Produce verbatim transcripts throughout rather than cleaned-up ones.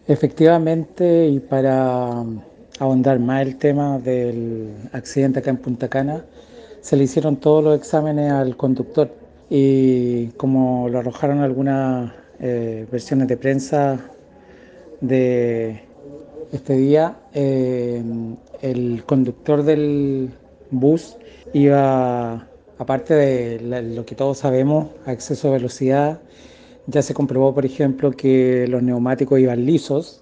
Efectivamente, y para um, ahondar más el tema del accidente acá en Punta Cana, se le hicieron todos los exámenes al conductor y como lo arrojaron algunas eh, versiones de prensa de este día, eh, el conductor del bus iba, aparte de la- lo que todos sabemos, a exceso de velocidad. Ya se comprobó, por ejemplo, que los neumáticos iban lisos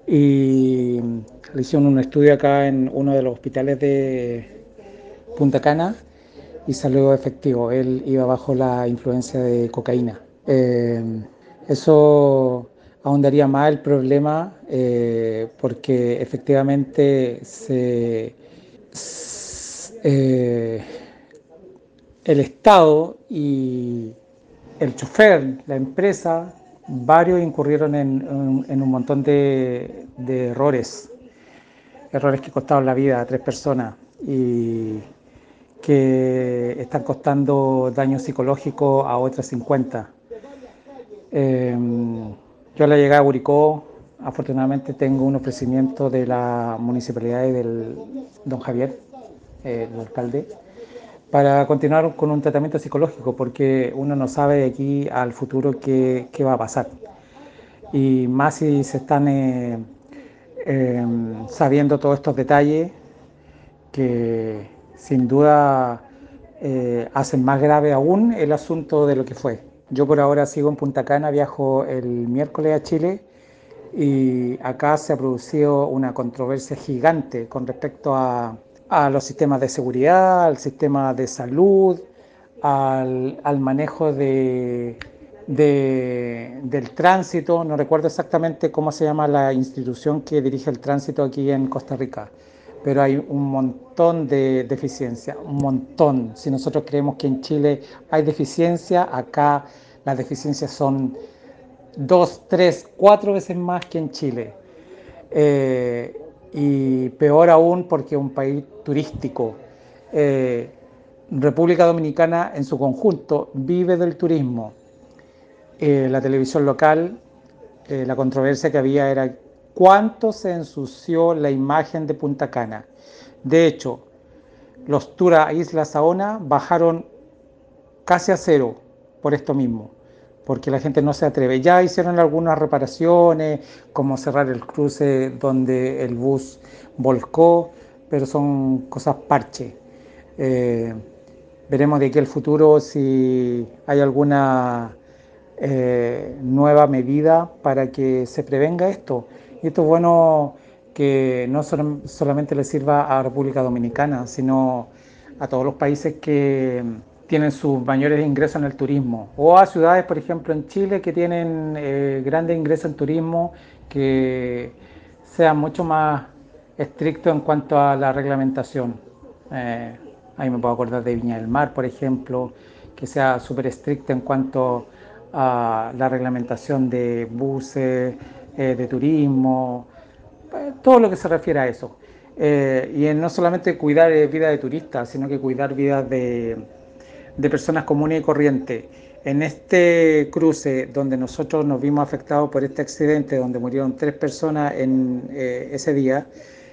y le hicieron un estudio acá en uno de los hospitales de Punta Cana y salió efectivo. Él iba bajo la influencia de cocaína. Eh, Eso ahondaría más el problema eh, porque efectivamente se, s- eh, el Estado y el chofer, la empresa, varios incurrieron en, en- en un montón de, de errores, errores que costaron la vida a tres personas y que están costando daño psicológico a otras cincuenta. Eh, yo a la llegada a Curicó, afortunadamente tengo un ofrecimiento de la municipalidad y del don Javier, eh, el alcalde, para continuar con un tratamiento psicológico, porque uno no sabe de aquí al futuro qué, qué va a pasar. Y más si se están eh, eh, sabiendo todos estos detalles que sin duda eh, hacen más grave aún el asunto de lo que fue. Yo por ahora sigo en Punta Cana, viajo el miércoles a Chile y acá se ha producido una controversia gigante con respecto a, a los sistemas de seguridad, al sistema de salud, al, al manejo de, de, del tránsito. No recuerdo exactamente cómo se llama la institución que dirige el tránsito aquí en Costa Rica, pero hay un montón de deficiencias, un montón. Si nosotros creemos que en Chile hay deficiencia, acá las deficiencias son dos, tres, cuatro veces más que en Chile. Eh, y peor aún porque es un país turístico. Eh, República Dominicana en su conjunto vive del turismo. Eh, la televisión local, eh, la controversia que había era cuánto se ensució la imagen de Punta Cana. De hecho, los tours a Isla Saona bajaron casi a cero por esto mismo, porque la gente no se atreve. Ya hicieron algunas reparaciones, como cerrar el cruce donde el bus volcó, pero son cosas parche. Eh, Veremos de aquí al futuro si hay alguna eh, nueva medida para que se prevenga esto. Y esto es bueno que no sol solamente le sirva a República Dominicana, sino a todos los países que tienen sus mayores ingresos en el turismo, o a ciudades, por ejemplo, en Chile, que tienen eh, grandes ingresos en turismo, que sean mucho más estrictos en cuanto a la reglamentación. Eh, Ahí me puedo acordar de Viña del Mar, por ejemplo, que sea súper estricta en cuanto a la reglamentación de buses, eh, de turismo, eh, todo lo que se refiere a eso. Eh, y en no solamente cuidar eh, vida de turistas, sino que cuidar vidas de, de personas comunes y corrientes. En este cruce donde nosotros nos vimos afectados por este accidente, donde murieron tres personas en eh, ese día,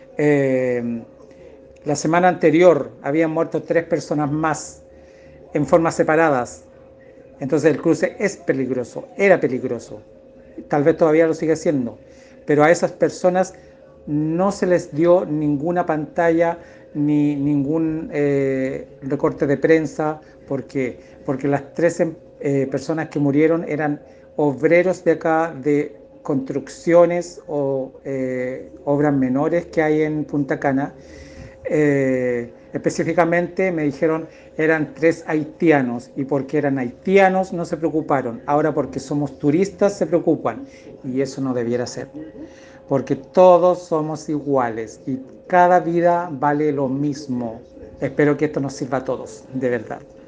eh, la semana anterior habían muerto tres personas más en formas separadas. Entonces el cruce es peligroso, era peligroso, tal vez todavía lo sigue siendo, pero a esas personas no se les dio ninguna pantalla ni ningún eh, recorte de prensa, porque, porque las tres eh, personas que murieron eran obreros de acá de construcciones o eh, obras menores que hay en Punta Cana. Eh, específicamente me dijeron eran tres haitianos y porque eran haitianos no se preocuparon. Ahora porque somos turistas se preocupan y eso no debiera ser. Porque todos somos iguales y cada vida vale lo mismo. Espero que esto nos sirva a todos, de verdad.